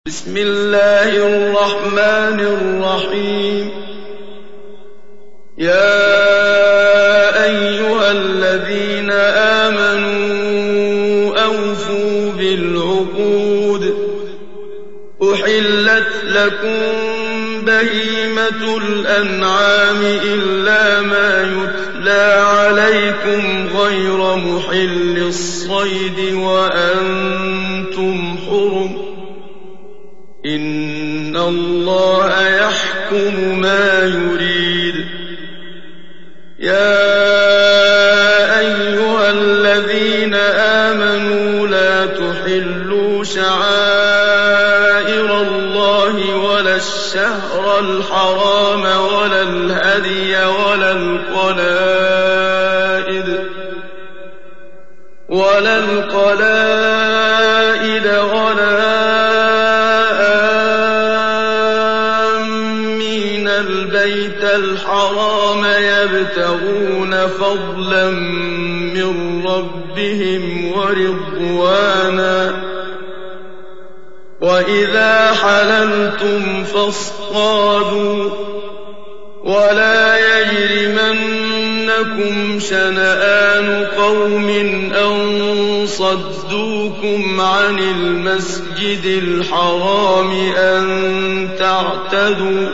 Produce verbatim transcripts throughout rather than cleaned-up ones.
بسم الله الرحمن الرحيم. يا أيها الذين آمنوا أوفوا بالعقود. أحلت لكم بهيمة الأنعام إلا ما يتلى عليكم غير محل الصيد وأنتم حرم. إن الله يحكم ما يريد. يا أيها الذين آمنوا لا تحلوا شعائر الله ولا الشهر الحرام ولا الهدي ولا القلائد ولا القلائد ولا البيت الحرام يبتغون فضلا من ربهم ورضوانا. وإذا حللتم فاصطادوا ولا يجرمنكم شنآن قوم أن صدوكم عن المسجد الحرام أن تعتدوا.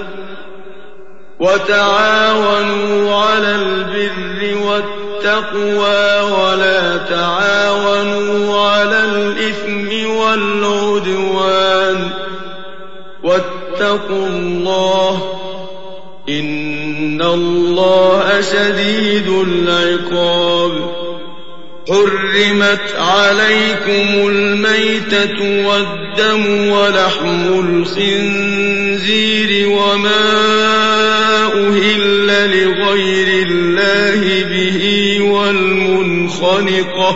وتعاونوا على البر والتقوى ولا تعاونوا على الإثم والعدوان. واتقوا الله إن الله شديد العقاب. حرمت عليكم الميتة والدم ولحم الخنزير وما أهل لغير الله به والمنخنقة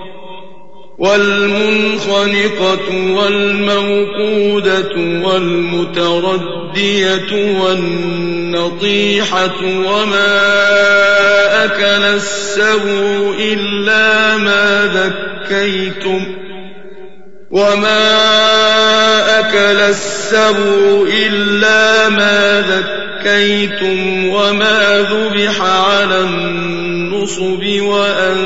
والمنخنقة والموقودة والمتردية والنطيحة وما أكل السبع إلا ما ذكيتم وما أكل السبع إلا ما ذكيتم وما ذبح على النصب وأن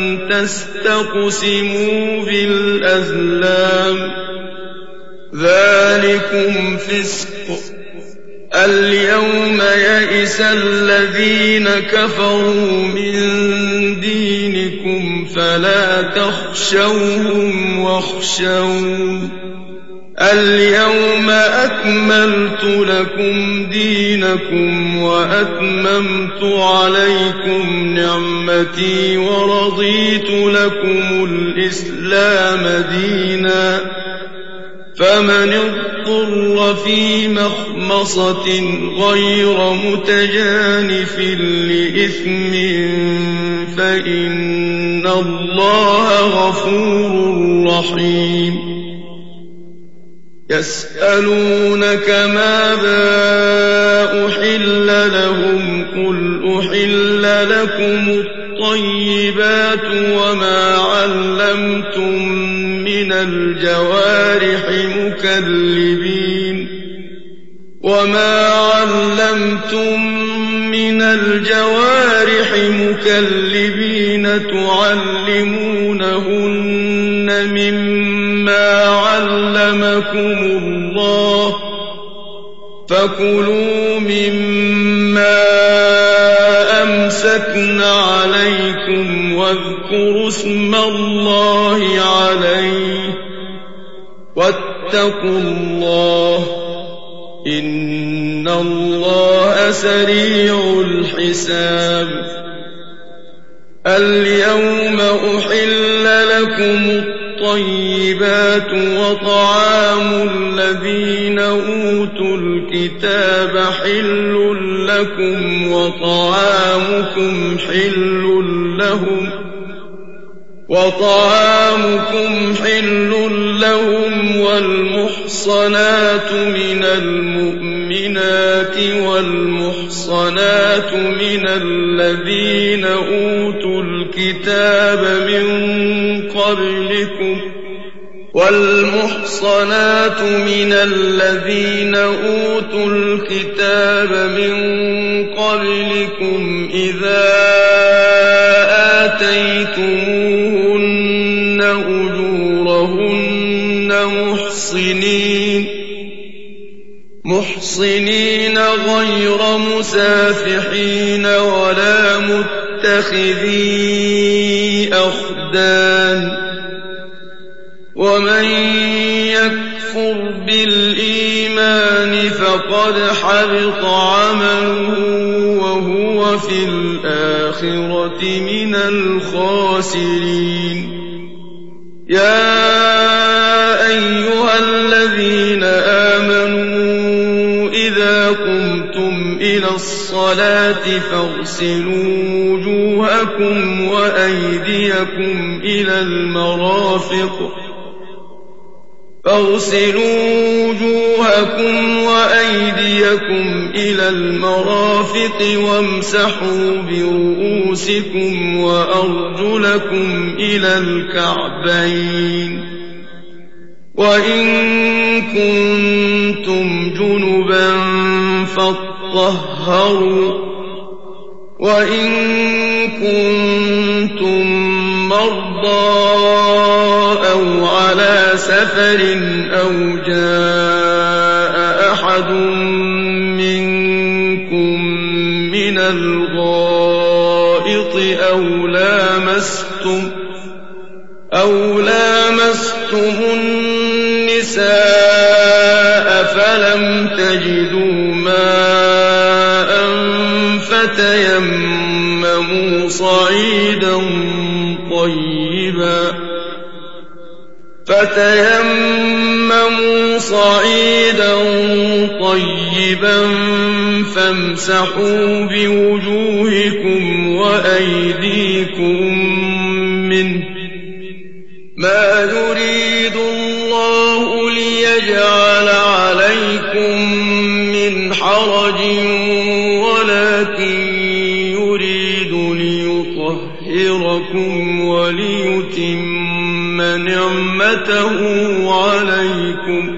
تستقسموا بالأزلام. ذلكم فسق. اليوم يئس الذين كفروا من دينكم فلا تخشوهم واخشون. اليوم أكملت لكم دينكم وأتممت عليكم نعمتي ورضيت لكم الإسلام دينا. فمن اضطر في مخمصة غير متجانف لإثم فإن الله غفور رحيم. يسألونك ماذا أحل لهم قل أحل لكم الطيبات وما علمتم من الجوارح مكلبين وما علمتم من الجوارح مكلبين تعلمونهن مما علمكم الله فكلوا مما أمسكن عليكم واذكروا اسم الله عليه واتقوا الله إن الله سريع الحساب. اليوم أحل لكم الطيبات وطعام الذين أوتوا الكتاب حل لكم وطعامكم حل لهم وطعامكم حل لهم والمحصنات من المؤمنات والمحصنات من الذين أوتوا الكتاب من قبلكم والمحصنات من الذين أوتوا الكتاب من قبلكم إذا آتيتموهن أجورهن محصنين محصنين غير مسافحين ولا متخذي أخدان ومن يكفر بالإيمان فقد حبط عمله وهو في الآخرة من الخاسرين يا أيها الذين آمنوا إذا قمتم إلى الصلاة فاغسلوا وجوهكم وأيديكم إلى المرافق فاغسلوا وجوهكم وأيديكم إلى المرافق وامسحوا برؤوسكم وأرجلكم إلى الكعبين وإن كنتم جنبا فاطهروا وإن كنتم مرضى أو على سفر أو جاء أحد منكم من الغائط أو لامستم أو لامستم النساء فلم تجدوا ماء فتيمموا صعيدا طيبا فتيمموا صعيدا طيبا فامسحوا بوجوهكم وأيديكم منه ما يريد الله ليجعل عليكم من حرج ولكن يريد ليطهركم وليتم نعمته عليكم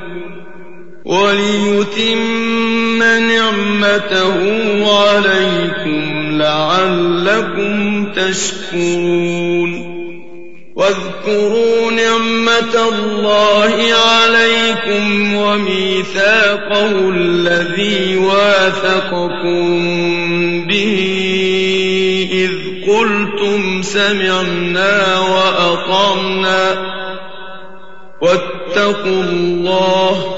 وليتم نعمته عليكم لعلكم تشكرون واذكروا نعمة الله عليكم وميثاقه الذي واثقكم به إذ قلتم سمعنا وأطعنا واتقوا الله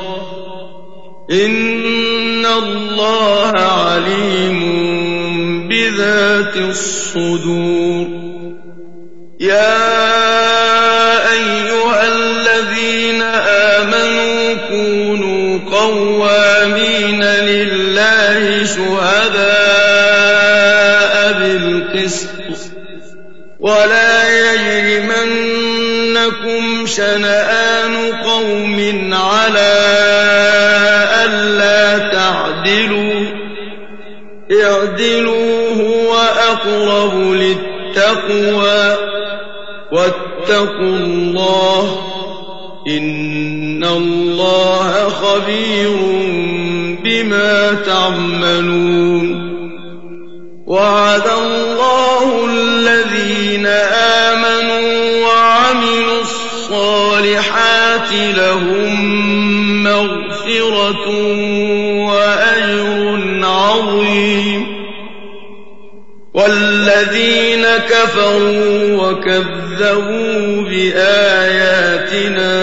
إن الله عليم بذات الصدور يا أيها الذين آمنوا كونوا قوامين لله شهداء بالقسط ولا يجرمنكم شنآن قوم على ألا تعدلوا اعدلوا هو أقرب للتقوى واتقوا الله إن الله خبير بما تعملون وعد الله الذين آمنوا وعملوا الصالحات لهم مغفرة وأجر عظيم والذين كفروا وكذبوا بآياتنا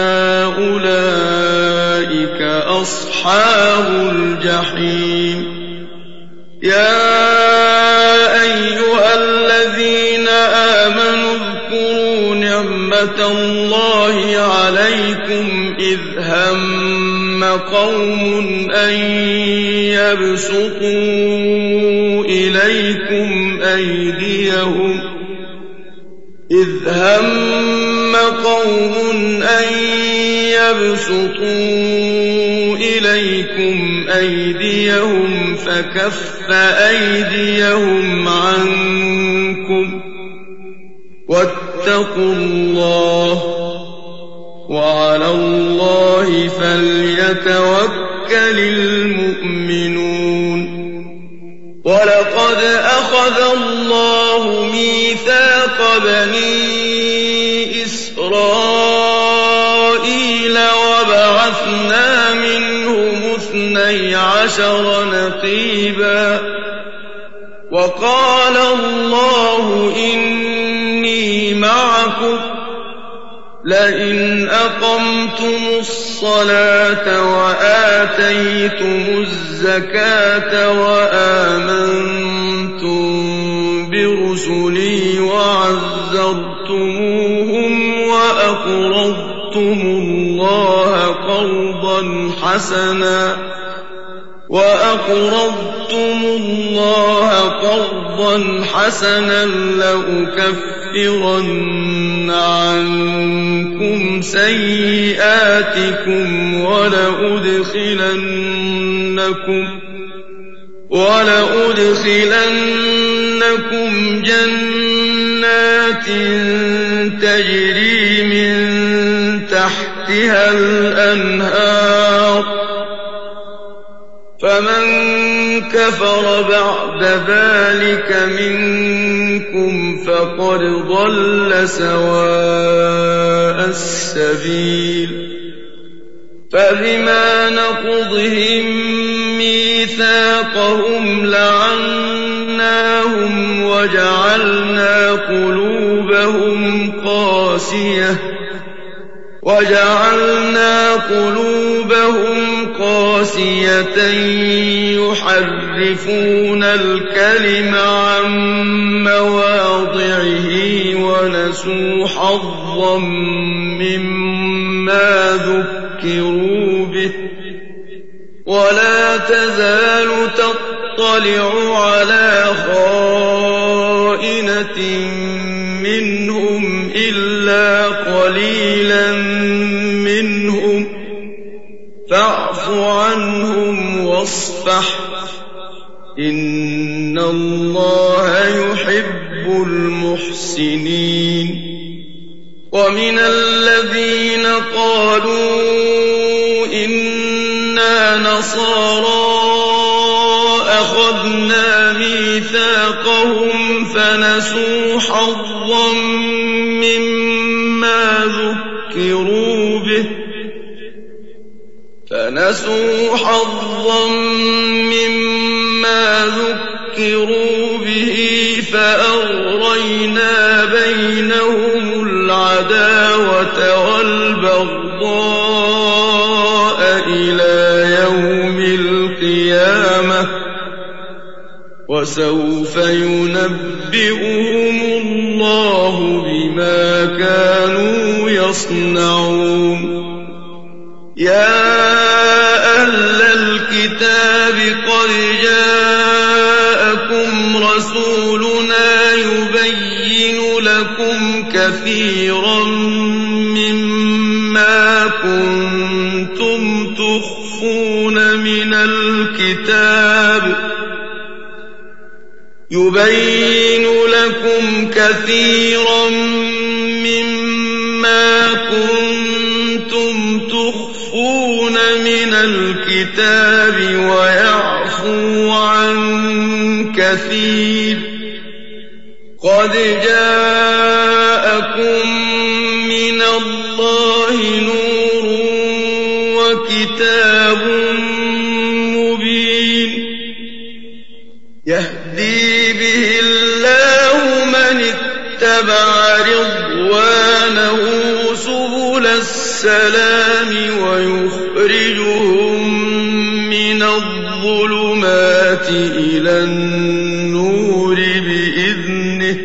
أولئك أصحاب الجحيم يا أيها الذين آمنوا اذكروا نعمة الله عليكم إذ هم قوم أن يبسطوا إليكم أيديهم إذ هم قوم أن يبسطوا إليكم أيديهم فكف أيديهم عنكم واتقوا الله وعلى الله فليتوكل المؤمنون ولقد أخذ الله ميثاق بني إسرائيل وبعثنا منهم اثني عشر نقيبا وقال الله إني معكم لئن أقمتم الصلاة وآتيتم الزكاة وآمنتم برسلي وعزرتموهم وأقرضتم الله قرضا حسنا وأقرضتم الله قرضا حسنا لأكفرن عنكم سيئاتكم ولأدخلنكم ولأدخلنكم جنات تجري من تحتها الأنهار فمن كفر بعد ذلك منكم فقد ضل سواء السبيل فبما نقضهم ميثاقهم لعناهم وجعلنا قلوبهم قاسية وجعلنا قلوبهم قاسية يحرفون الكلم عن مواضعه ونسوا حظا مما ذكروا به ولا تزال تطلع على خائنة منهم إلا قليلا منهم فاعف عنهم واصفح إن الله يحب المحسنين ومن الذين قالوا إنا نصارى أخذنا ميثاقهم فنسوا حظا مما ذكروا به فنسوا حظا مما ذكروا به فأغرينا بينهم العداوة والبغضاء إلى يوم القيامة وسوف ينبئهم الله بما كانوا يصنعون يا أهل الكتاب قد جاءكم رسولنا يبين لكم كثيرا مما كنتم تخفون من الكتاب يبين لكم كثيرا مما كنتم تخفون من الكتاب ويعفو عن كثير قد جاءكم من الله نور وكتاب مبين يهدي به الله من اتبع رضوانه سبل السلام ويخرجهم من الظلمات إلى النور بإذنه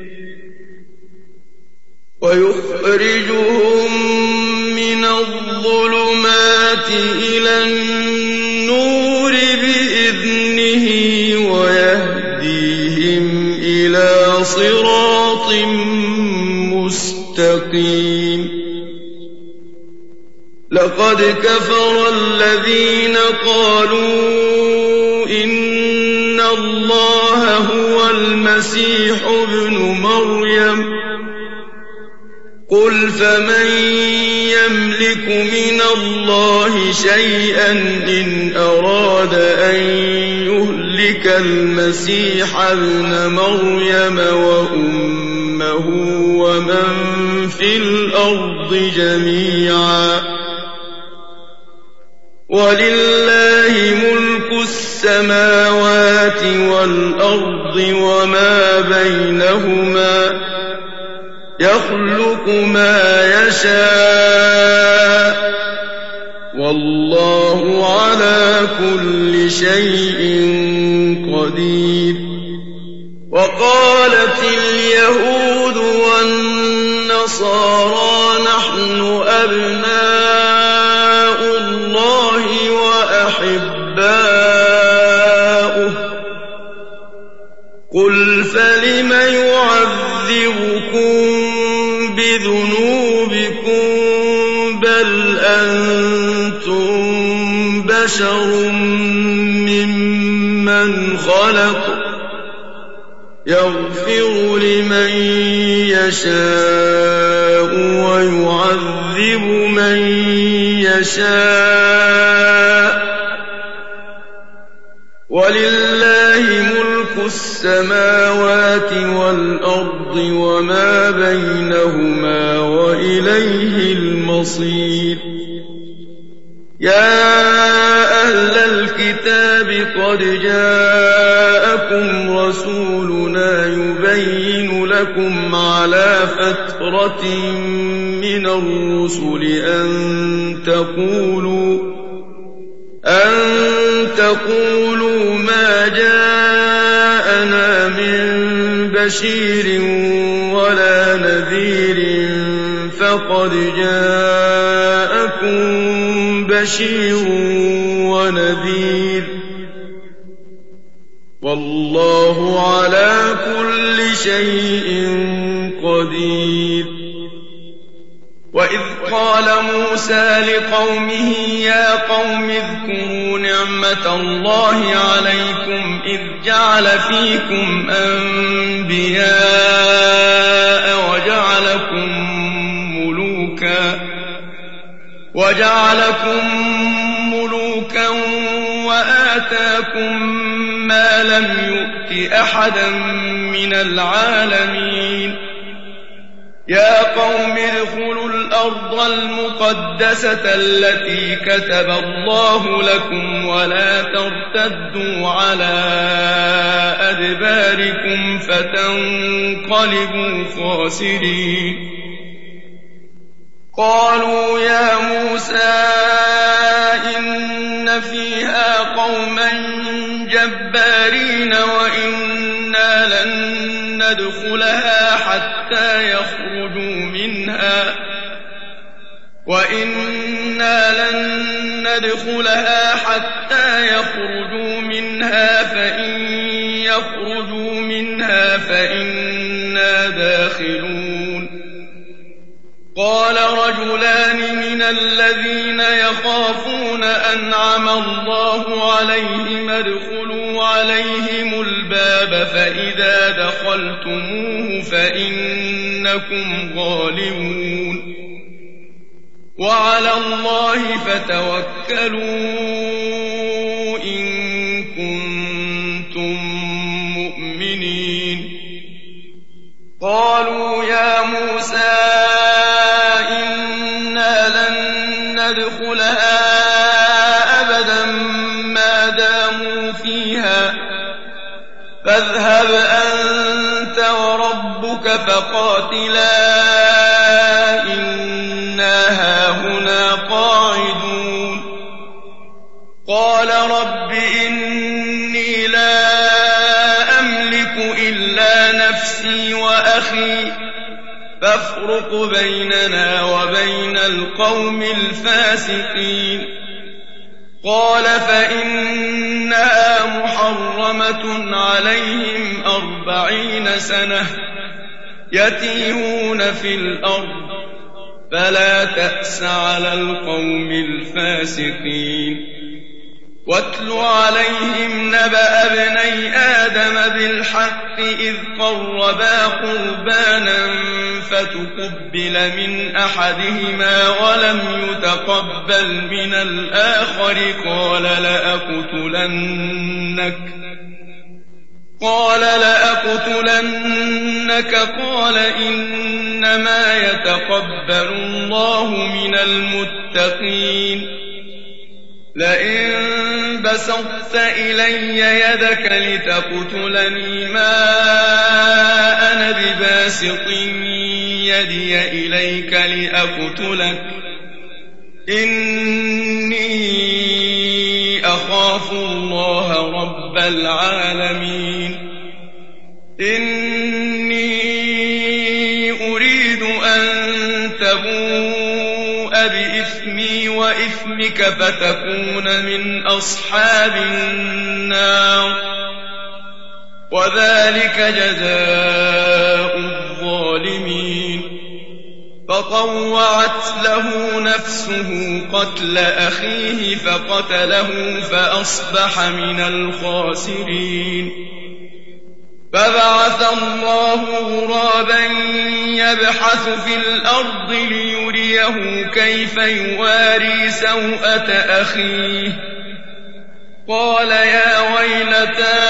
ويخرجهم من الظلمات إلى النور بإذنه ويهديهم إلى صراط مستقيم لقد كفر الذين قالوا إن الله هو المسيح ابن مريم قل فمن يملك من الله شيئا إن أراد أن يهلك المسيح ابن مريم وأمه ومن في الأرض جميعا ولله ملك السماوات والأرض وما بينهما يخلق ما يشاء والله على كل شيء قدير. وقالت اليهود والنصارى نحن أبناء الله وأحباؤه قل فلم يعذبكم بذنوبكم بل أنتم بشر ممن خلق يغفر لمن يشاء ويعذب من يشاء ولله ملك السماوات والأرض وما بينهما وإليه المصير. يا أهل الكتاب قد جاءكم رسولنا يبين لكم على فترة من الرسل أن تقولوا أن تقولوا ما جاءنا من بشير ولا نذير فقد جاءكم بشير ونذير والله على كل شيء قدير. وإذ قال موسى لقومه يا قوم اذكروا نعمة الله عليكم إذ جعل فيكم أنبياء وجعلكم ملوكا وجعلكم ملوكا وآتاكم ما لم يؤت أحدا من العالمين. يا قوم ادخلوا الأرض المقدسة التي كتب الله لكم ولا ترتدوا على أدباركم فتنقلبوا خاسرين. قالوا يا موسى إن فيها قوما جبارين وإنا لن ندخلها حتى يخرجوا منها وإنا لن ندخلها حتى يخرجوا منها فإن يخرجوا منها فإنا داخلون. قال رجلان من الذين يخافون أنعم الله عليهم ادخلوا عليهم الباب فإذا دخلتموه فإنكم غالبون وعلى الله فتوكلوا إن كنتم مؤمنين. قالوا يا موسى إنا لن ندخلها أبدا ما داموا فيها فاذهب أنت وربك فقاتلا إنا هاهنا قاعدون. قال رب إني لا أملك إلا نفسي وأخي فافرق بيننا وبين القوم الفاسقين. قال فإنها محرمة عليهم أربعين سنة يتيهون في الأرض فلا تأس على القوم الفاسقين. واتل عليهم نبأ ابني آدم بالحق إذ قربا قربانا فتقبل من أحدهما ولم يتقبل من الآخر قال لأقتلنك قال لأقتلنك قال إنما يتقبل الله من المتقين لئن بسطت إلي يدك لتقتلني ما أنا بباسط يدي إليك لأقتلك إني أخاف الله رب العالمين إني أريد أن تبوء بإثمي وإثمك فتكون من أصحاب النار وذلك جزاء الظالمين فطوعت له نفسه قتل أخيه فقتله فأصبح من الخاسرين فبعث الله غرابا يبحث في الأرض ليريه كيف يواري سوءة أخيه قال يا ويلتى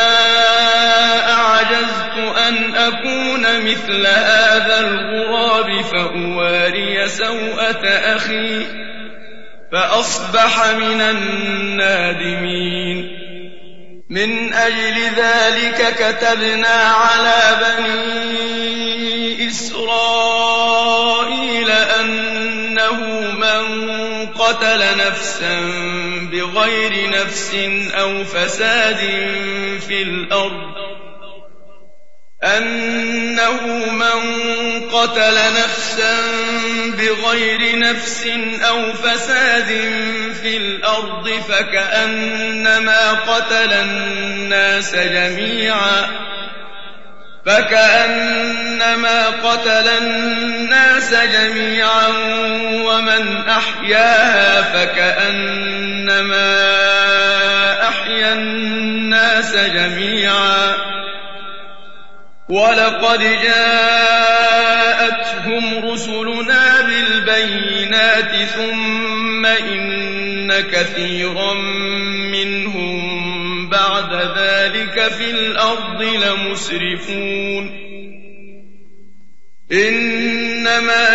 أعجزت أن أكون مثل هذا الغراب فأواري سوءة أخي فأصبح من النادمين من أجل ذلك كتبنا على بني إسرائيل أنه من قتل نفسا بغير نفس أو فساد في الأرض أنه من قتل نفسا بغير نفس أو فساد في الأرض فكأنما قتل الناس جميعا فكأنما قتل الناس جميعا ومن أحياها فكأنما أحيا الناس جميعا ولقد جاءتهم رسلنا بالبينات ثم إن كثيرا منهم بعد ذلك في الأرض لمسرفون إنما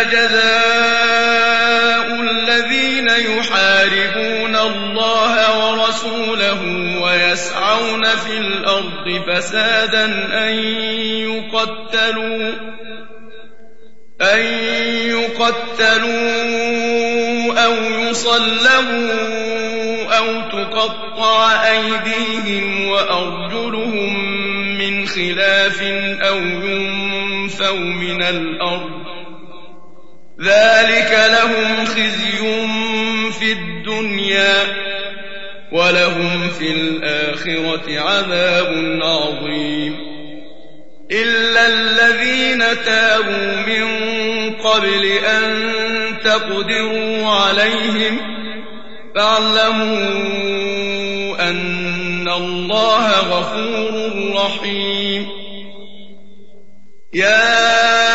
جزاء الذين يحاربون الله ورسوله ويسعون في الأرض فسادا أن يقتلوا أن يقتلوا أو يصلبوا أو تقطع أيديهم وأرجلهم من خلاف أو ينفوا من الأرض ذلك لهم خزي في الدنيا ولهم في الآخرة عذاب عظيم إلا الذين تابوا من قبل أن تقدروا عليهم فاعلموا أن الله غفور رحيم يا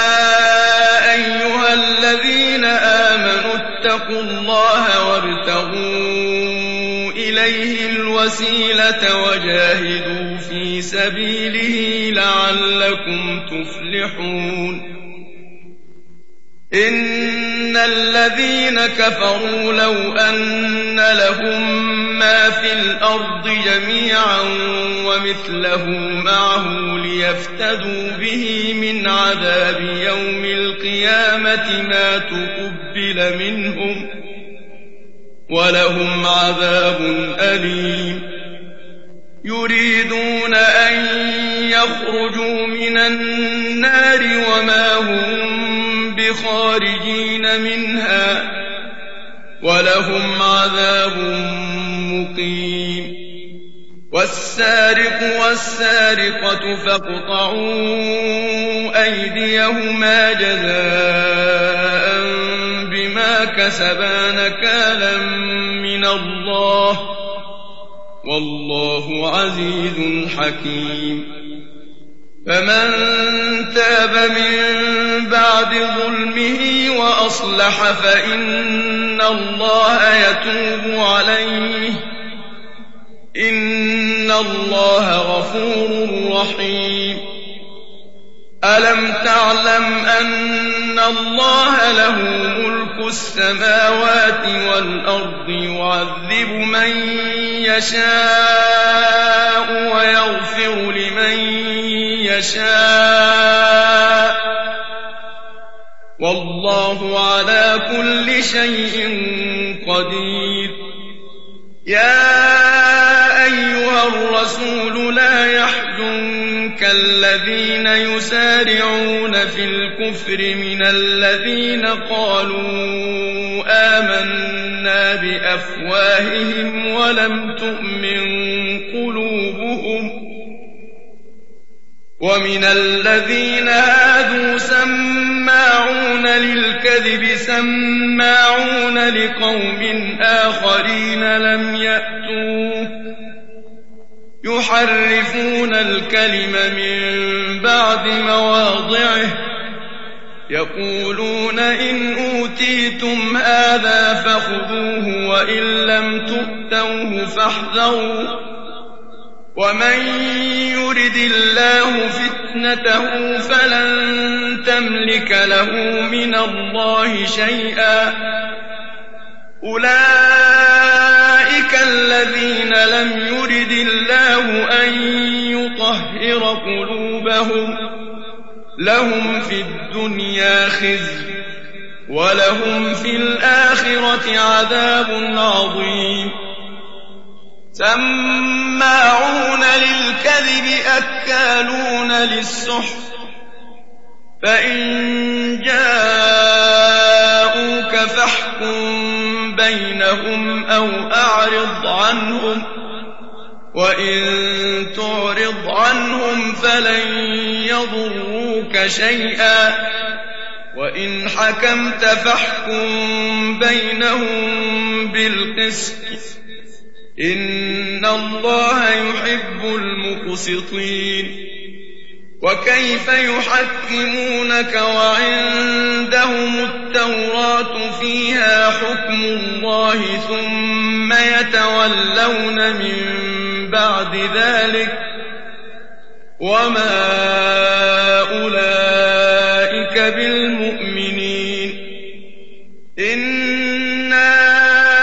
أيها الذين آمنوا اتقوا الله وابتغوا إليه الوسيلة وجاهدوا في سبيله لعلكم تفلحون إن الذين كفروا لو أن لهم ما في الأرض جميعا ومثله معه ليفتدوا به من عذاب يوم القيامة ما تقبل منهم ولهم عذاب أليم يريدون أن يخرجوا من النار وما هم بخارجين منها ولهم عذاب مقيم والسارق والسارقة فاقطعوا أيديهما جزاء بما كسبا نكالا من الله والله عزيز حكيم فمن تاب من بعد ظلمه وأصلح فإن الله يتوب عليه إن الله غفور رحيم ألم تعلم أن الله له ملك السماوات والأرض يعذب من يشاء ويغفر لمن يشاء والله على كل شيء قدير يا أيها الرسول لا يحزنك الذين يسارعون في الكفر من الذين قالوا آمنا بأفواههم ولم تؤمن قلوبهم ومن الذين هادوا سماعون للكذب سماعون لقوم آخرين لم يأتوك يحرفون الكلم من بعد مواضعه يقولون إن أوتيتم هذا فخذوه وإن لم تؤتوه فاحذروا ومن يرد الله فتنته فلن تملك له من الله شيئا أولئك الذين لم يرد الله أن يطهر قلوبهم لهم في الدنيا خزي ولهم في الآخرة عذاب عظيم سماعون للكذب أكالون للسحت فإن جاءوك فاحكم بينهم أو أعرض عنهم وإن تعرض عنهم فلن يضروك شيئا وإن حكمت فاحكم بينهم بالقسط إن الله يحب المقسطين وكيف يحكمونك وعندهم التوراة فيها حكم الله ثم يتولون من بعد ذلك وما أولئك بالمؤمنين إنا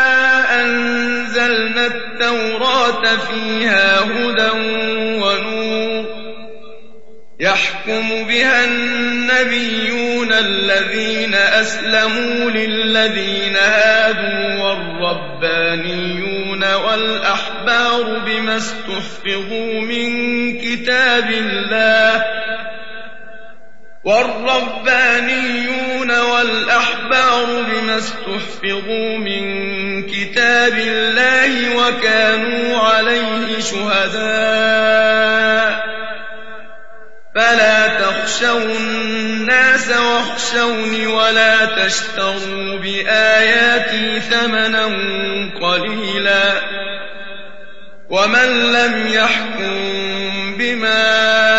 أنزلنا التوراة فيها هدى ونور يحكم بها النبيون الذين أسلموا للذين هادوا والربانيون والأحبار بما استحفظوا من كتاب الله والربانيون والأحبار بما استحفظوا من كتاب الله وكانوا عليه شهداء فلا تخشوا الناس واخشوني ولا تشتروا بآياتي ثمنا قليلا ومن لم يحكم بما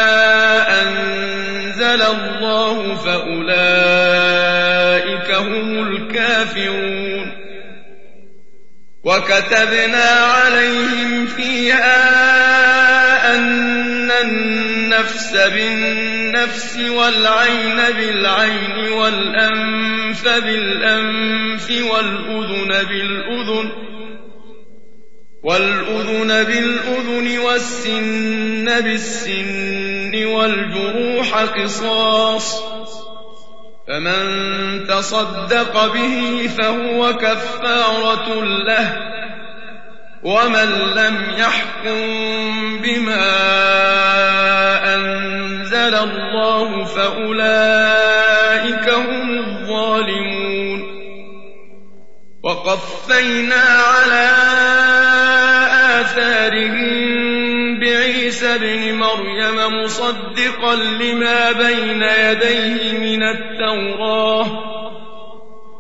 أنزل الله فأولئك هم الكافرون وكتبنا عليهم فيها أن النفس بالنفس والعين بالعين والأنف بالأنف والأذن بالأذن والأذن بالأذن والسن بالسن والجروح قصاص فمن تصدق به فهو كفارة له ومن لم يحكم بما أنزل الله فأولئك هم الظالمون وقفينا على آثارهم بعيسى ابن مريم مصدقا لما بين يديه من التوراة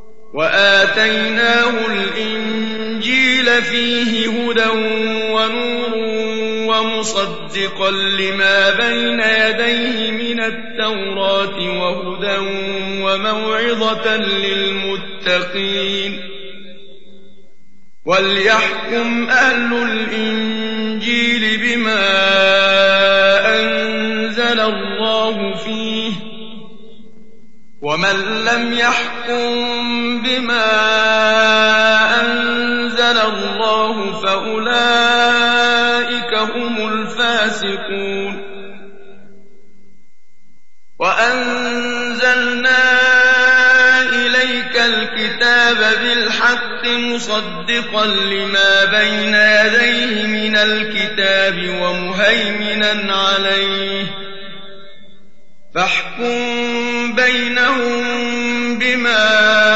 وآتيناه الإنجيل فيه هدى ونور مصدقا لما بين يديه من التوراة وهدى وموعظة للمتقين وليحكم أهل الإنجيل بما أنزل الله فيه ومن لم يحكم بما أنزل الله فأولئك هم الفاسقون وأنزلنا إليك الكتاب بالحق مصدقا لما بين يديه من الكتاب ومهيمنا عليه فاحكم بينهم بما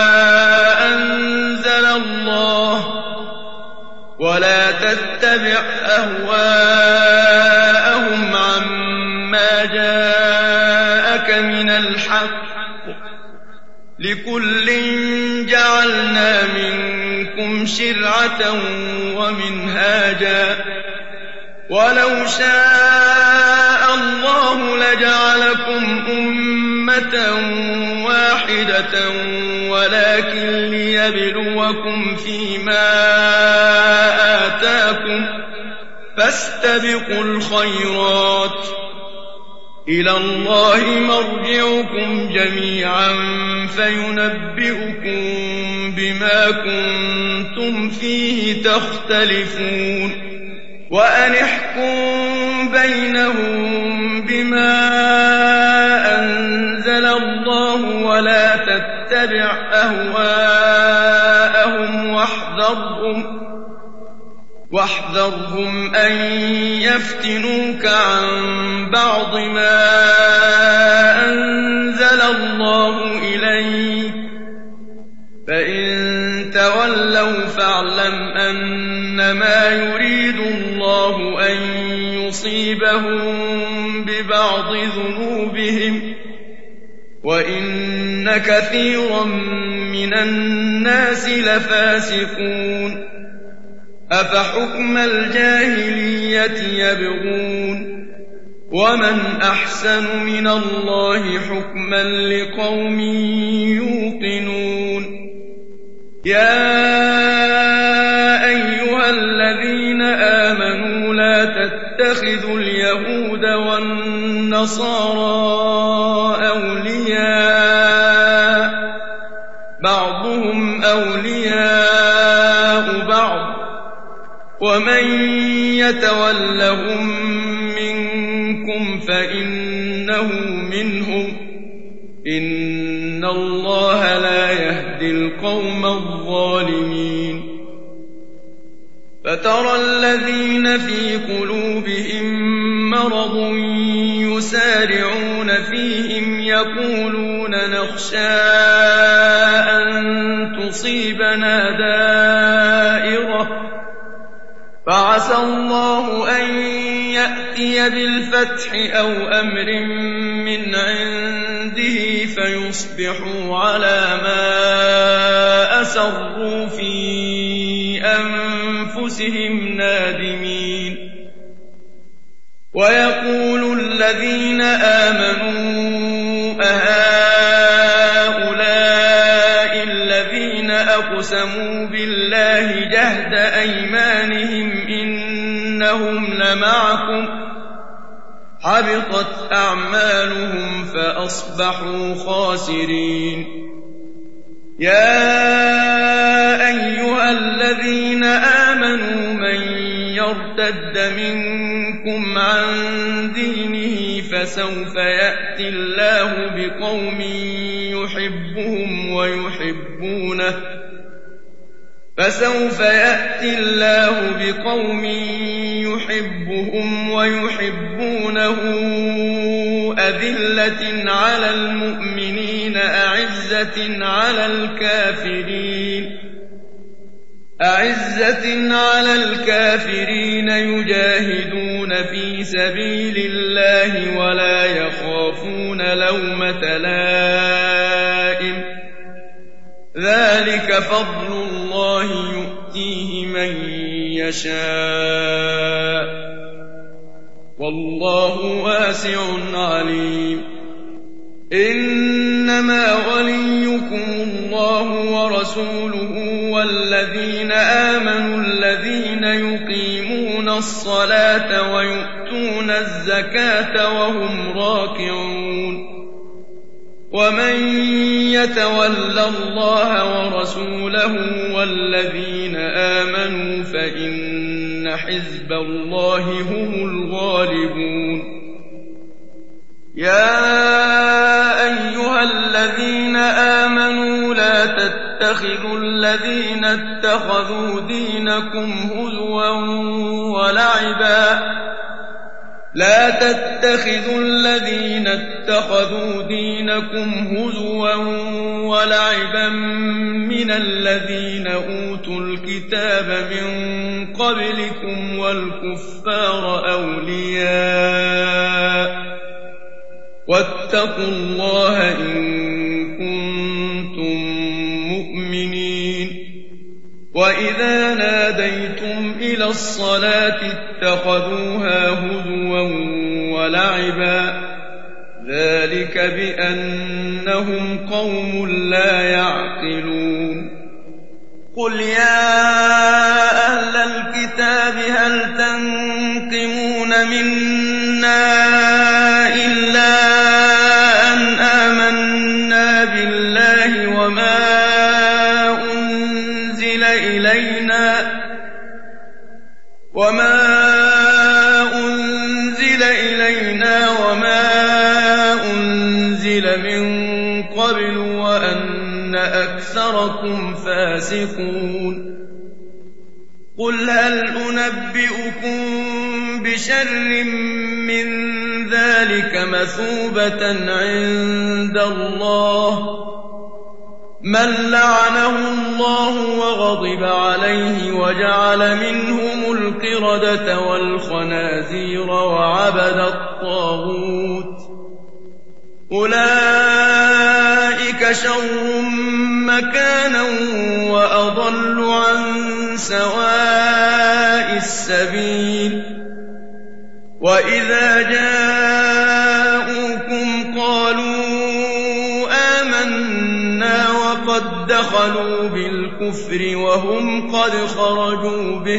أنزل الله ولا تتبع أهواءهم عما جاءك من الحق لكل جعلنا منكم شرعة ومنهاجا ولو شاء الله لجعلكم أمة واحدة ولكن ليبلوكم فيما آتاكم فاستبقوا الخيرات إلى الله مرجعكم جميعا فينبئكم بما كنتم فيه تختلفون وأن احكم بينهم بما أنزل الله ولا تتبع أهواءهم واحذرهم واحذرهم أن يفتنوك عن بعض ما أنزل الله إليك فإن تولوا فاعلم أنما يريد الله أن يصيبهم ببعض ذنوبهم وإن كثيرا من الناس لفاسقون أفحكم الجاهلية يبغون ومن أحسن من الله حكما لقوم يوقنون يا أيها الذين آمنوا لا تتخذوا اليهود والنصارى أولياء بعضهم أولياء بعض ومن يتولهم منكم فإنه منهم إن الله لا يهدي القوم الظالمين فترى الذين في قلوبهم مرض يسارعون فيهم يقولون نخشى أن تصيبنا دائرة فعسى الله أن يأتي بالفتح أو أمر من عنده فيصبحوا على ما أسروا في أنفسهم نادمين ويقول الذين آمنوا أهؤلاء الذين أقسموا بالله جهد أيمانهم إنهم لمعكم حبطت أعمالهم فأصبحوا خاسرين يا أيها الذين آمنوا من يرتد منكم عن دينه فسوف يأتي الله بقوم يحبهم ويحبونه فسوف يأتي الله بقوم يحبهم ويحبونه أذلة على المؤمنين أعزة على الكافرين أعزة على الكافرين يجاهدون في سبيل الله ولا يخافون لومة لائم ذلك فضل الله يؤتيه من يشاء والله واسع عليم. إنما وليكم الله ورسوله والذين آمنوا الذين يقيمون الصلاة ويؤتون الزكاة وهم راكعون. ومن يتول الله ورسوله والذين آمنوا فإن حزب الله هم الغالبون. يا أيها الذين آمنوا لا تتخذوا الذين اتخذوا دينكم هزوا ولعبا لا تتخذوا الذين اتخذوا دينكم هزوا ولعبا من الذين أوتوا الكتاب من قبلكم والكفار أولياء واتقوا الله إن كنتم مؤمنين. وإذا ناديتم إلى الصلاة اتخذوها هزوا ولعبا ذلك بأنهم قوم لا يعقلون. قل يا أهل الكتاب هل تنقمون منا إلا أن آمنا بالله وما أنزل إلينا وما أنزل إلينا وما أنزل من قبل وأن أكثركم فاسقون. قل هل أنبئكم بشر من ذلك مثوبة عند الله من لعنه الله وغضب عليه وجعل منهم القردة والخنازير وعبد الطاغوت أولئك شر مكانا وأضل عن سواء السبيل. وإذا جاءوكم قالوا آمنا وقد دخلوا بالكفر وهم قد خرجوا به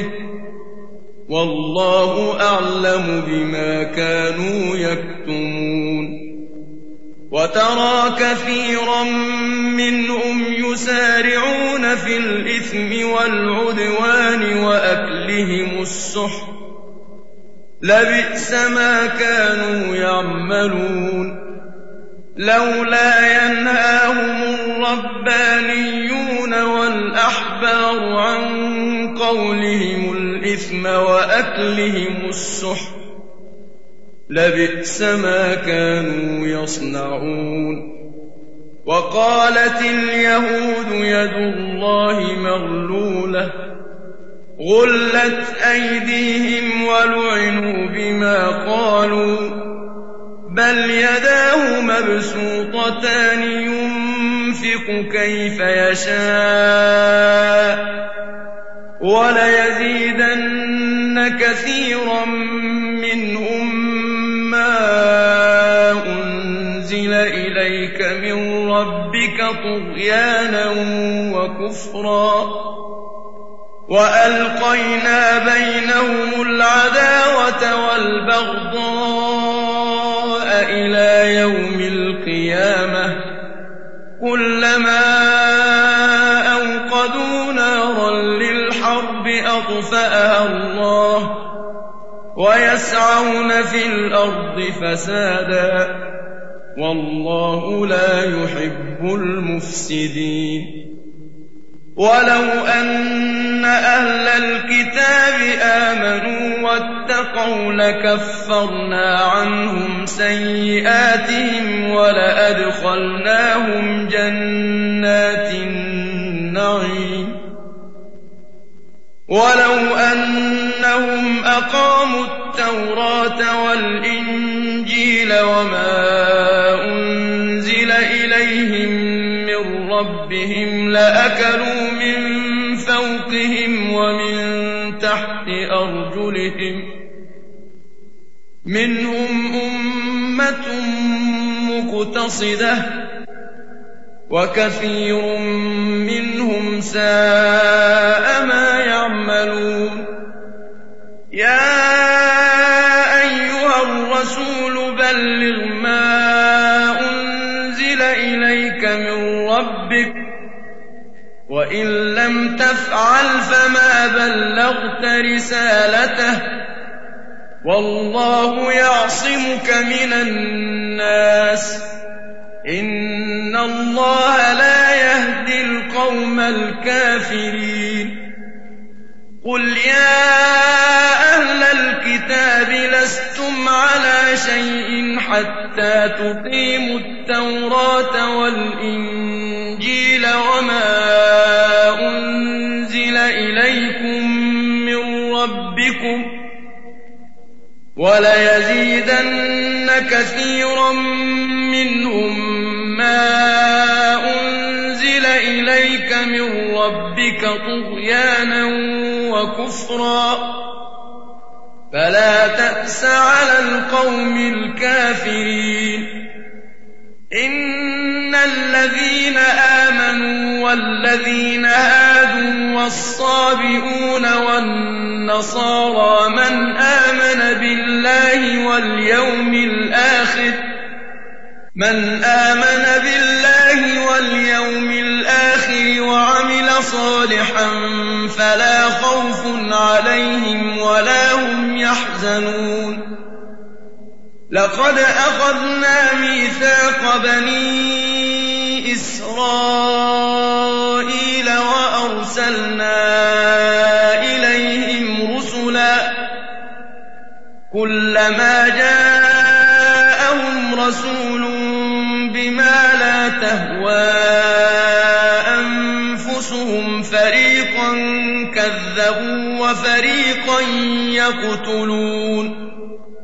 والله أعلم بما كانوا يكتمون. وترى كثيرا منهم يسارعون في الإثم والعدوان وأكلهم السحت لبئس ما كانوا يعملون. لولا ينهاهم الربانيون والأحبار عن قولهم الإثم وأكلهم السحت لبئس ما كانوا يصنعون. وقالت اليهود يد الله مغلولة غلت أيديهم ولعنوا بما قالوا بل يداه مبسوطتان ينفق كيف يشاء وليزيدن كثيرا منهم ما أنزل إليك من ربك طغيانا وكفرا وألقينا بينهم العداوة والبغضاء إلى يوم القيامة كلما أوقدوا نارا للحرب أطفأها الله ويسعون في الأرض فسادا والله لا يحب المفسدين. ولو أن أهل الكتاب آمنوا واتقوا لكفرنا عنهم سيئاتهم ولأدخلناهم جنات النعيم. ولو أنهم أقاموا التوراة والإنجيل وما أنزل إليهم من ربهم لأكلوا من فوقهم ومن تحت أرجلهم منهم أمة مقتصدة وكثير منهم ساء ما يعملون يا أيها الرسول بلغ ما أنزل إليك من ربك وإن لم تفعل فما بلغت رسالته والله يعصمك من الناس إن الله لا يهدي القوم الكافرين قل يا أهل الكتاب لستم على شيء حتى تقيموا التوراة والإنجيل وما أنزل إليكم من ربكم وليزيدن كثيرا منهم ما أنزل إليك من ربك طغيانا وكفرا فلا تأس على القوم الكافرين إن الذين آمنوا والذين هادوا والصابئون والنصارى من آمن بالله واليوم الآخر من آمن بالله واليوم الآخر وعمل صالحا فلا خوف عليهم ولا هم يحزنون لقد أخذنا ميثاق بني إسرائيل وأرسلنا إليهم رسلا كلما جاءهم رسول بما لا تهوى أنفسهم فريقا كذبوا وفريقا يقتلون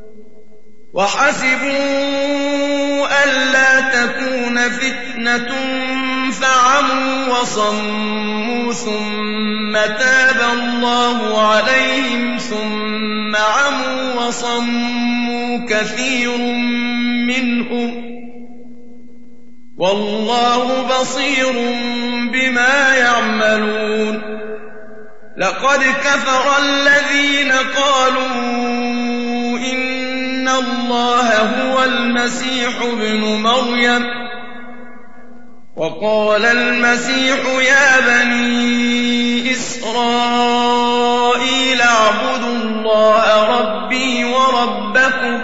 وحسبوا ألا تكون فتنة فعموا وصموا ثم تاب الله عليهم ثم عموا وصموا كثير منهم والله بصير بما يعملون لقد كفر الذين قالوا إن الله هو المسيح ابن مريم وقال المسيح يا بني إسرائيل اعبدوا الله ربي وربكم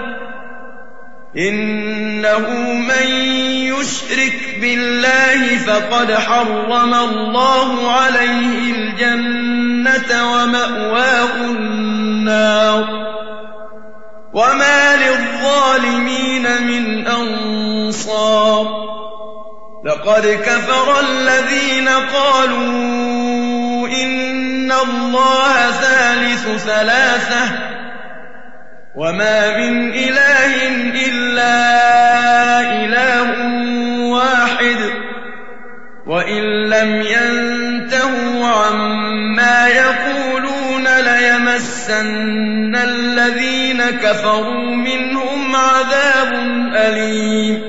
إنه من يشرك بالله فقد حرم الله عليه الجنة ومأواه النار وما للظالمين من أنصار لقد كفر الذين قالوا إن الله ثالث ثلاثة وما من إله إلا إله واحد وإن لم ينتهوا عما يقولون ليمسن الذين كفروا منهم عذاب أليم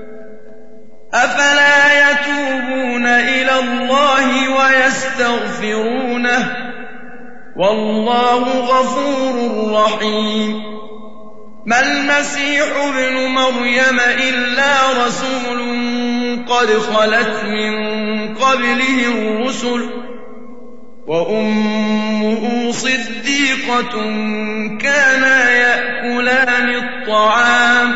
أفلا يتوبون إلى الله ويستغفرونه والله غفور رحيم ما المسيح ابن مريم إلا رسول قد خلت من قبله الرسل وأمه صديقة كانا يأكلان الطعام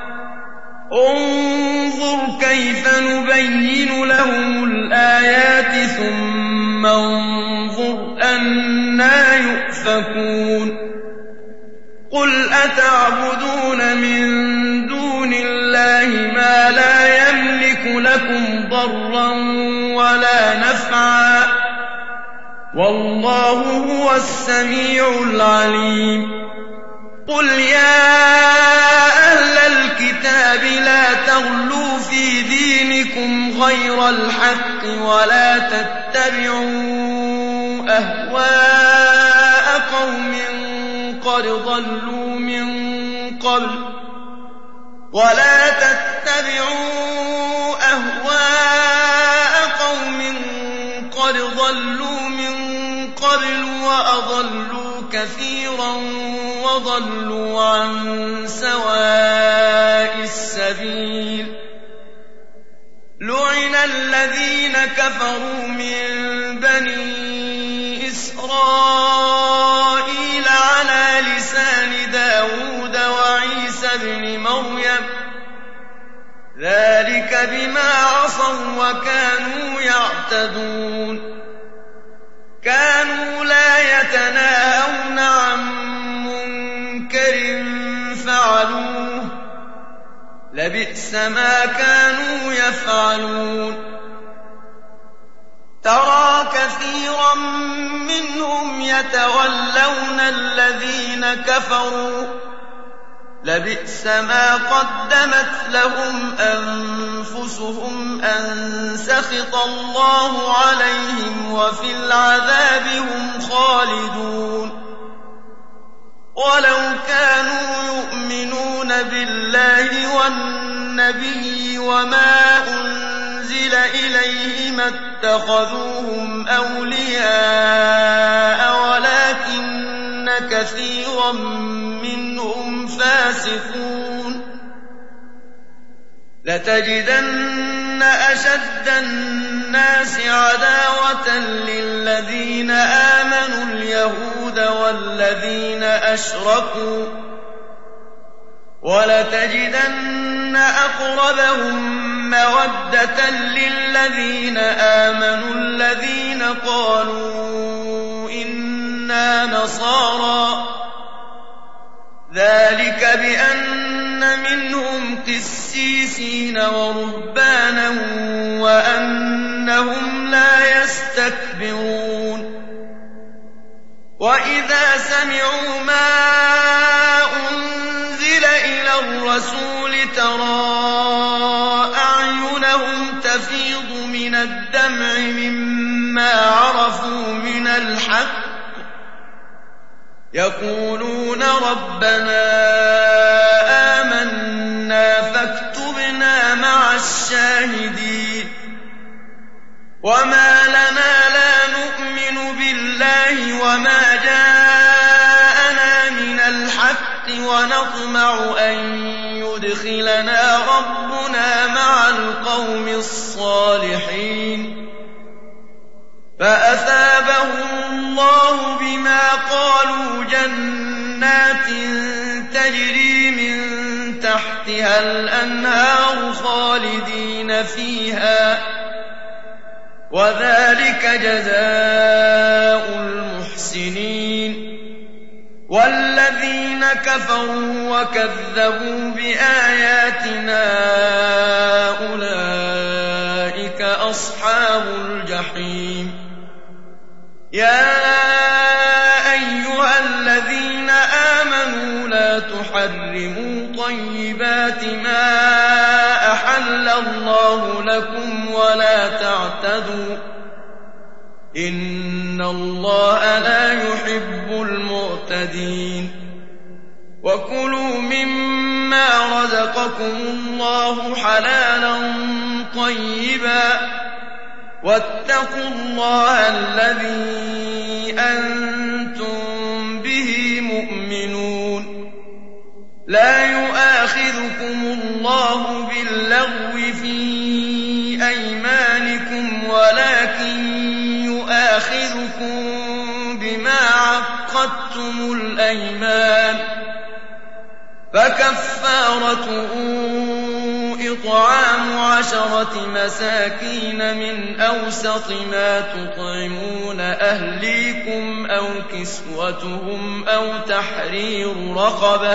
انظر كيف نبين لهم الآيات ثم انظر أنى يؤفكون قل أتعبدون من دون الله ما لا يملك لكم ضرا ولا نفعا والله هو السميع العليم قل يا أهل الكتاب لا تغلوا في دينكم غير الحق ولا تتبعوا أهواء قوم قد ضلوا من قبل ولا تتبعوا أهواء قوم قد ضلوا من قبل وأضلوا كثيرا وضلوا عن سواء السبيل لعن الذين كفروا من بني إسرائيل على لسان داود وعيسى بن مريم ذلك بما عصوا وكانوا يعتدون كانوا لا يتناهون عن منكر فعلوه لبئس ما كانوا يفعلون ترى كثيرا منهم يتولون الذين كفروا لبئس ما قدمت لهم أنفسهم أن سخط الله عليهم وفي العذاب هم خالدون ولو كانوا يؤمنون بالله والنبي وما أنزل إليه ما اتخذوهم أولياء ولكن كثيرا منهم فاسقون لتجدن أشد الناس عداوة للذين آمنوا اليهود والذين أشركوا ولتجدن أقربهم مودة للذين آمنوا الذين قالوا إنا نصارى ذلك بأن منهم قسيسين ورهبانا وأنهم لا يستكبرون وإذا سمعوا ما أنزل إلى الرسول ترى أعينهم تفيض من الدمع مما عرفوا من الحق يقولون ربنا آمنا فاكتبنا مع الشاهدين وما لنا لا نؤمن بالله وما جاءنا من الحق ونطمع أن يدخلنا ربنا مع القوم الصالحين فأثابهم الله بما قالوا جنات تجري من تحتها الأنهار خالدين فيها وذلك جزاء المحسنين والذين كفروا وكذبوا بآياتنا أولئك أصحاب الجحيم يا أيها الذين آمنوا لا تحرموا طيبات ما أحل الله لكم ولا تعتدوا إن الله لا يحب المعتدين وكلوا مما رزقكم الله حلالا طيبا واتقوا الله الذي أنتم به مؤمنون لا يؤاخذكم الله باللغو في أيمانكم ولكن يؤاخذكم بما عقدتم الأيمان فكفارته إطعام عشرة مساكين من أوسط ما تطعمون أهليكم أو كسوتهم أو تحرير رقبة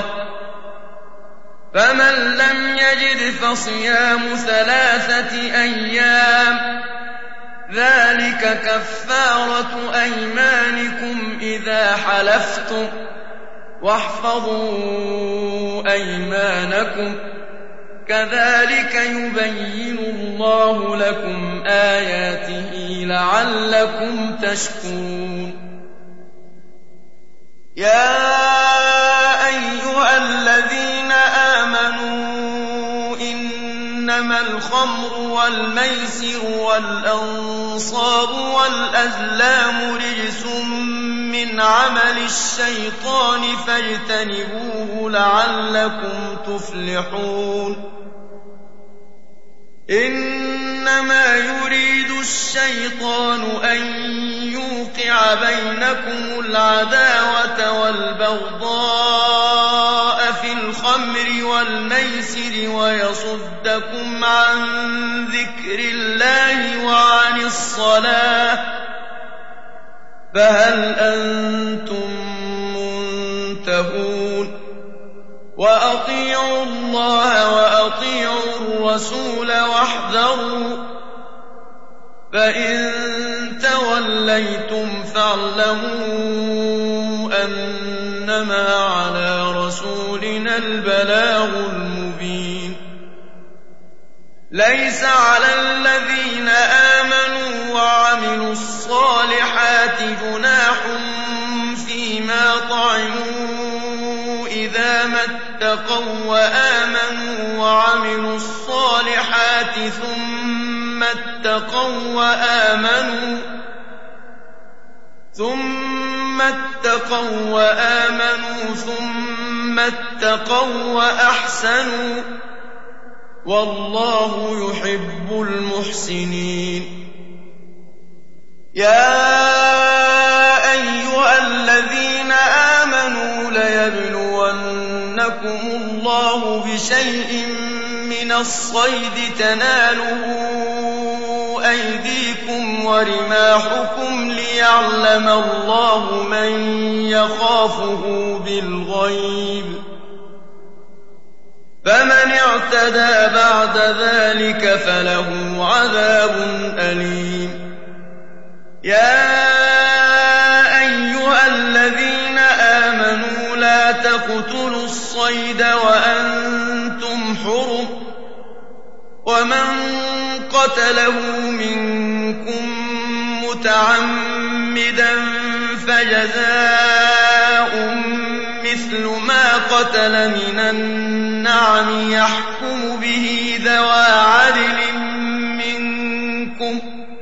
فمن لم يجد فصيام ثلاثة أيام ذلك كفارة أيمانكم إذا حلفتم واحفظوا أيمانكم كذلك يبين الله لكم آياته لعلكم تشكرون يا إنما الخمر والميسر والأنصاب والأزلام رجس من عمل الشيطان فاجتنبوه لعلكم تفلحون إنما يريد الشيطان أن يوقع بينكم العداوة والبغضاء في الخمر والميسر ويصدكم عن ذكر الله وعن الصلاة فهل أنتم منتهون وأطيعوا الله وأطيعوا الرسول واحذروا فإن توليتم فاعلموا أنما على رسولنا البلاغ المبين ليس على الذين آمنوا وعملوا الصالحات جناح فيما طعموا إذا ما اتقوا وآمنوا وعملوا الصالحات ثم اتقوا وآمنوا ثم اتقوا وآمنوا ثم اتقوا وأحسنوا والله يحب المحسنين يا أيها الذين آمنوا ليبلونكم الله بشيء من الصيد تناله أيديكم ورماحكم ليعلم الله من يخافه بالغيب فمن اعتدى بعد ذلك فله عذاب أليم يا أيها الذين آمنوا لا تقتلوا الصيد وأنتم حرم ومن قتله منكم متعمدا فجزاء مثل ما قتل من النعم يحكم به ذوى عدل منكم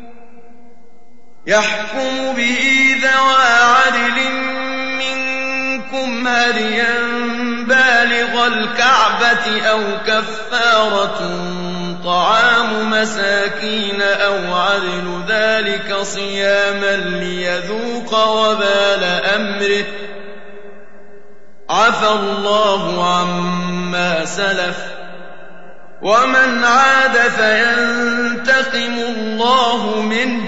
يحكم به ذوى عدل منكم هديا بالغ الكعبة أو كفارة طعام مساكين أو عدل ذلك صياما ليذوق وبال أمره عفى الله عما سلف ومن عاد فينتقم الله منه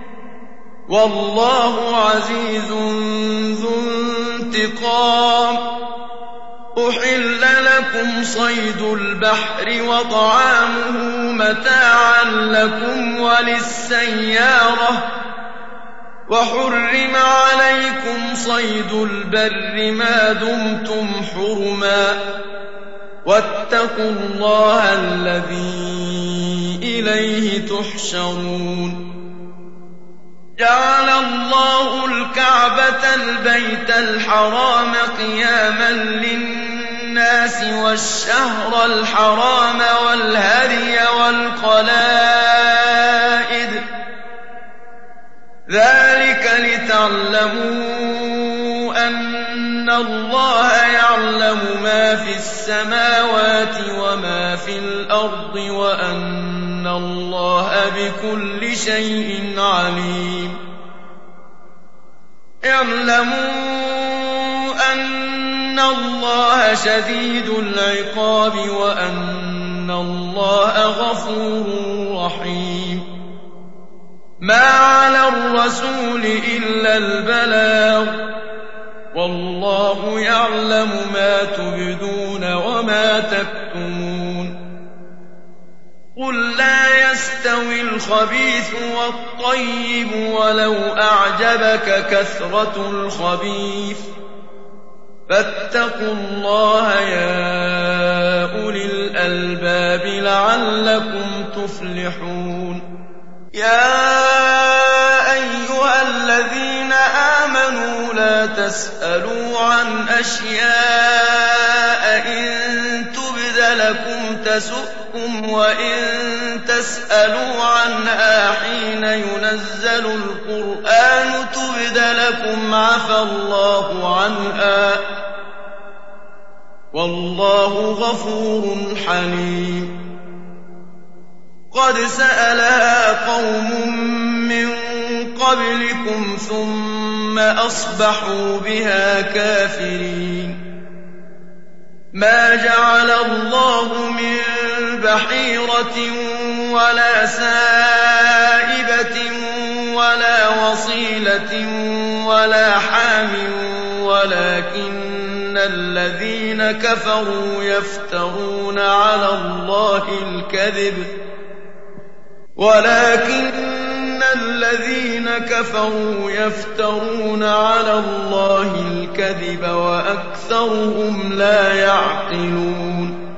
والله عزيز ذو انتقام أحل لكم صيد البحر وطعامه متاعا لكم وللسيارة وحرم عليكم صيد البر ما دمتم حرما واتقوا الله الذي إليه تحشرون جعل الله الكعبة البيت الحرام قياما للناس والشهر الحرام والهدي والقلائد ذلك لتعلموا أن الله يعلم ما في السماوات وما في الأرض وأن الله بكل شيء عليم اعلموا أن الله شديد العقاب وأن الله غفور رحيم ما على الرسول إلا البلاغ والله يعلم ما تبدون وما تكتمون قل لا يستوي الخبيث والطيب ولو أعجبك كثرة الخبيث فاتقوا الله يا أولي الألباب لعلكم تفلحون يا أيها الذين آمنوا لا تسألوا عن أشياء إن تبد لكم تسؤكم وإن تسألوا عنها حين ينزل القرآن تبد لكم عفى الله عنها والله غفور حليم. قد سألها قوم من قبلكم ثم أصبحوا بها كافرين. ما جعل الله من بحيرة ولا سائبة ولا وصيلة ولا حام ولكن الذين كفروا يفترون على الله الكذب ولكن الذين كفروا يفترون على الله الكذب وأكثرهم لا يعقلون.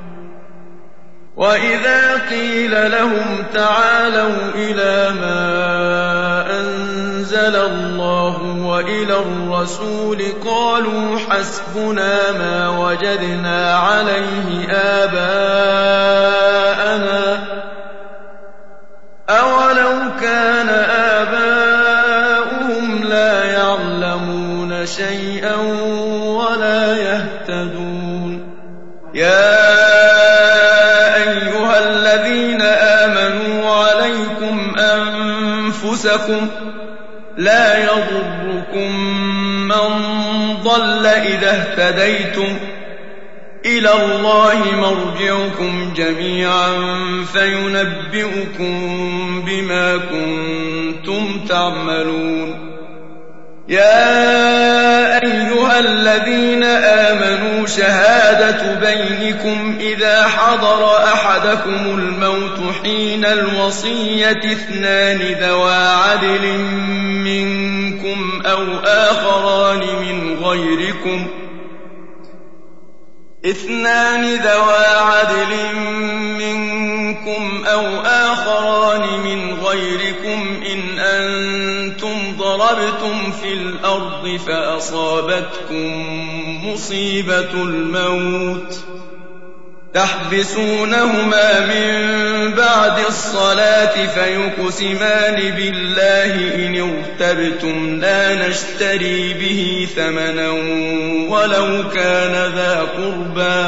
وإذا قيل لهم تعالوا إلى ما أنزل الله وإلى الرسول قالوا حسبنا ما وجدنا عليه آباءنا أولو كان آباؤهم لا يعلمون شيئا ولا يهتدون. يا أيها الذين آمنوا عليكم أنفسكم لا يضركم من ضل إذا اهتديتم إلى الله مرجعكم جميعا فينبئكم بما كنتم تعملون. يا أيها الذين آمنوا شهادة بينكم إذا حضر أحدكم الموت حين الوصية اثنان ذوى عدل منكم أو آخران من غيركم اثنان ذوى عدل منكم أو آخران من غيركم إن أنتم ضربتم في الأرض فأصابتكم مصيبة الموت تحبسونهما من بعد الصلاة فيقسمان بالله إن ارتبتم لا نشتري به ثمنا ولو كان ذا قربى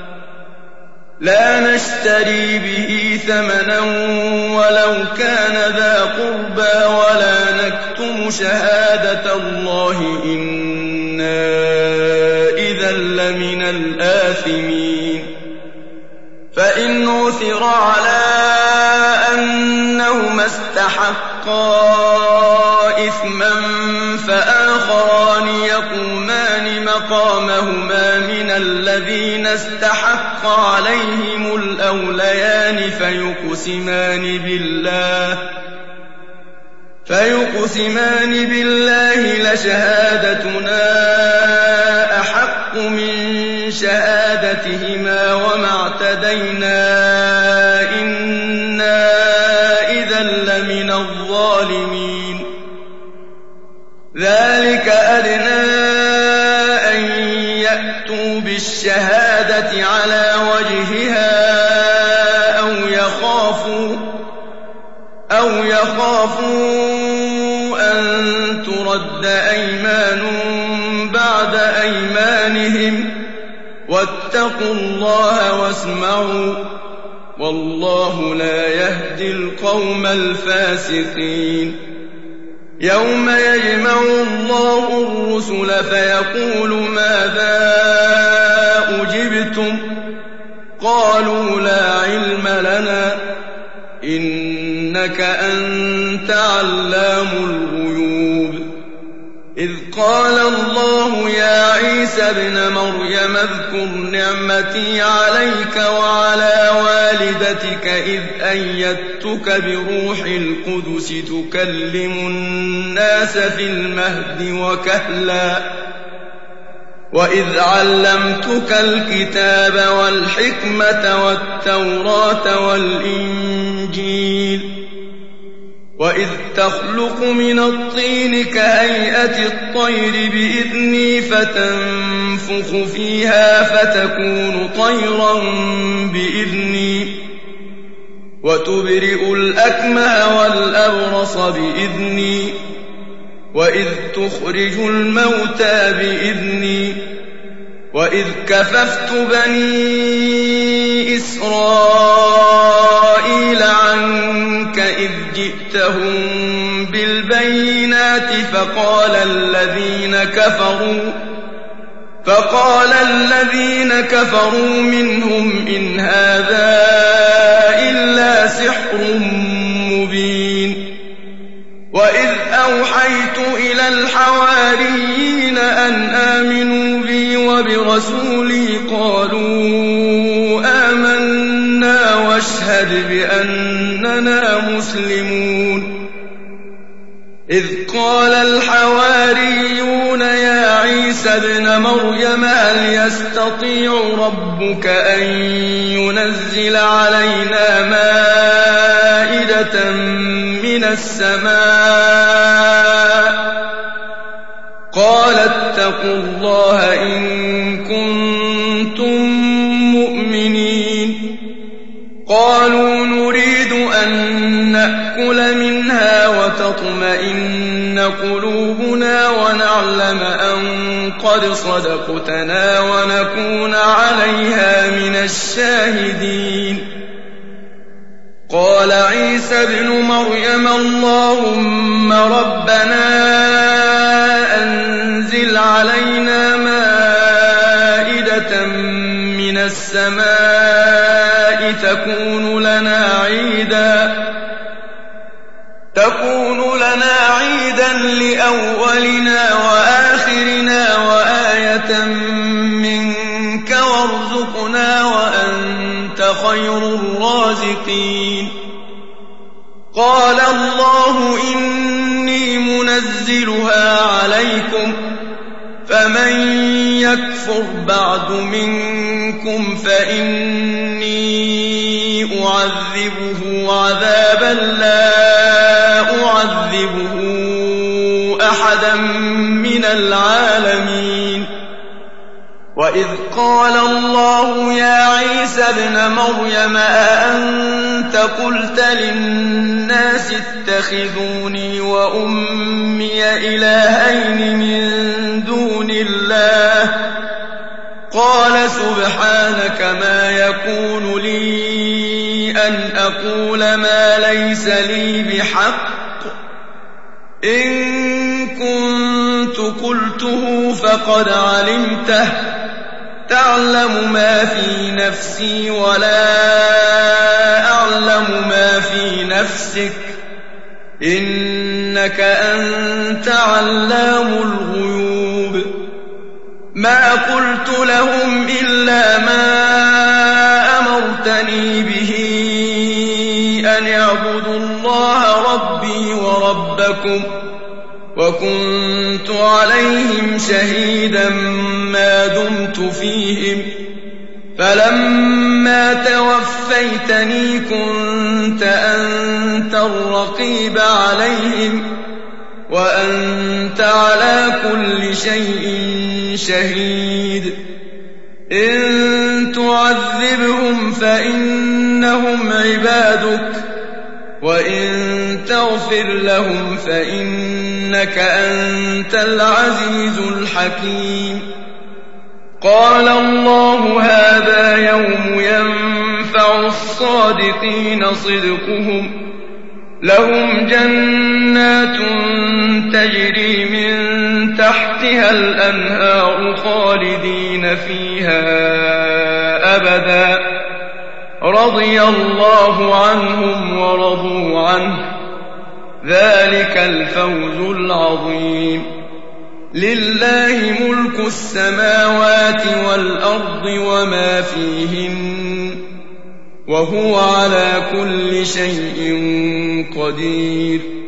لا نشتري به ثمنا ولو كان ذا قربى ولا نكتم شهادة الله إنا إذا لمن الآثمين. فإن عثر على أنهما استحقا إثما فآخران يقومان مقامهما من الذين استحق عليهم الأوليان فيقسمان بالله فيقسمان بالله لشهادتنا أحق من شهادتهما وما اعتدينا إنا إذا لمن الظالمين. ذلك أدنى أن يأتوا بالشهادة على وجهها أو يخافوا أو يخافوا أن ترد أيمان بعد أيمانهم واتقوا الله واسمعوا والله لا يهدي القوم الفاسقين. يوم يجمع الله الرسل فيقول ماذا أجبتم قالوا لا علم لنا إنك أنت علام الغيوب. إذ قال الله يا عيسى ابن مريم اذكر نعمتي عليك وعلى والدتك إذ أيدتك بروح القدس تكلم الناس في المهد وكهلا وإذ علمتك الكتاب والحكمة والتوراة والإنجيل وإذ تخلق من الطين كهيئة الطير بإذني فتنفخ فيها فتكون طيرا بإذني وتبرئ الأكمه والأبرص بإذني وإذ تخرج الموتى بإذني وإذ كففت بني إسرائيل عنك إذ جئتهم بالبينات فقال الذين كفروا فقال الذين كفروا منهم إن هذا إلا سحر مبين وإذ أوحيت إلى الحواريين أن آمنوا بي وبرسولي قالوا آمنا واشهد بأننا مسلمون إذ قال الحواريون يا عيسى ابن مريم هل يستطيع ربك أن ينزل علينا مائدة من السماء قال اتقوا الله إن كنتم مؤمنين قالوا نريد أن نأكل منها وتطمئن قلوبنا ونعلم أن قد صدقتنا ونكون عليها من الشاهدين قال عيسى ابن مريم اللهم ربنا أنزل علينا مائدة من السماء تكون لنا عيدا تكون لنا عيدا لأولنا وآخرنا وآية منك وارزقنا وأنت خير الرازقين قال الله إني منزلها عليكم فمن يكفر بعد منكم فإني أعذبه عذابا لا أعذبه أحدا من العالمين وإذ قال الله يا عيسى ابن مريم أأنت قلت للناس اتخذوني وأمي إلهين من دون الله قال سبحانك ما يكون لي أن أقول ما ليس لي بحق إن كنت قلته فقد علمته تعلم ما في نفسي ولا أعلم ما في نفسك إنك أنت علام الغيوب ما قلت لهم إلا ما أمرتني به أن اعبدوا الله ربي وربكم وكنت عليهم شهيدا ما دمت فيهم فلما توفيتني كنت أنت الرقيب عليهم وأنت على كل شيء شهيد إن تعذبهم فإنهم عبادك وإن تغفر لهم فإنك أنت العزيز الحكيم قال الله هذا يوم ينفع الصادقين صدقهم لهم جنات تجري من تحتها الأنهار خالدين فيها أبدا رضي الله عنهم ورضوا عنه ذلك الفوز العظيم لله ملك السماوات والأرض وما فيهن وهو على كل شيء قدير